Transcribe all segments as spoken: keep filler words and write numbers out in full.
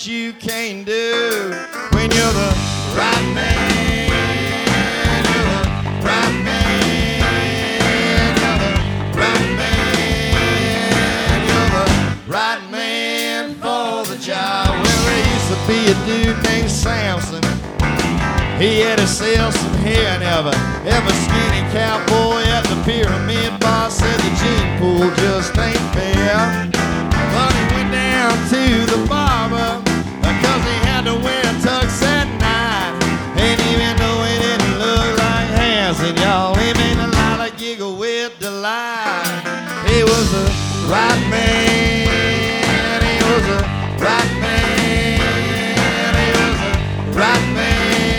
what you can do when you're the right man. You're the right man. You're the right man. You're the right man for the job. Well, there used to be a dude named Samson. He had to sell some hair and ever, ever skinny cowboy at the pyramid bar said the gene pool just ain't fair. But he went down to the barber because he had to wear a tux at night. And even though he didn't look like Hanson, y'all, he made a lot of giggle with delight. He was the right man. He was the right man. He was the right man.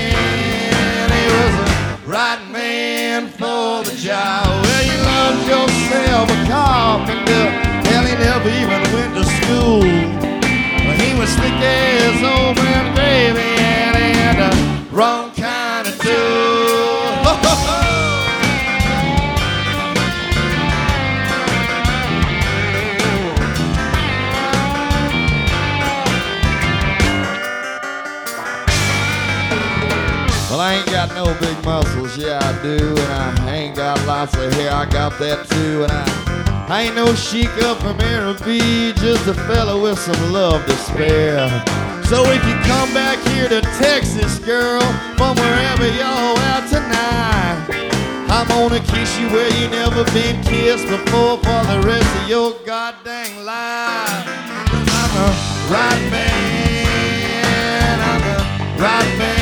Right man for the job. Well, you loved yourself a carpenter. Hell, he never even went to school. But he was slick as old man gravy, and he had the wrong kind of tool. Ho, ho, ho. Well, I ain't got no big muscles, yeah I do, and I ain't got lots of hair, I got that too, and I, I ain't no chic up from Airbnb, just a fella with some love to spare. So if you come back here to Texas, girl, from wherever y'all at tonight, I'm gonna kiss you where you never been kissed before for the rest of your goddamn life. 'Cause I'm the right man, I'm the right man.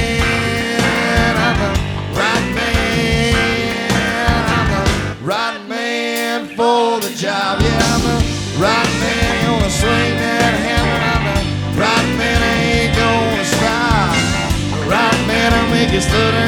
Right man for the job, yeah, I'm the right man, gonna swing that hammer, I'm the right man, I ain't gonna stop. The right man, I'll make you stutter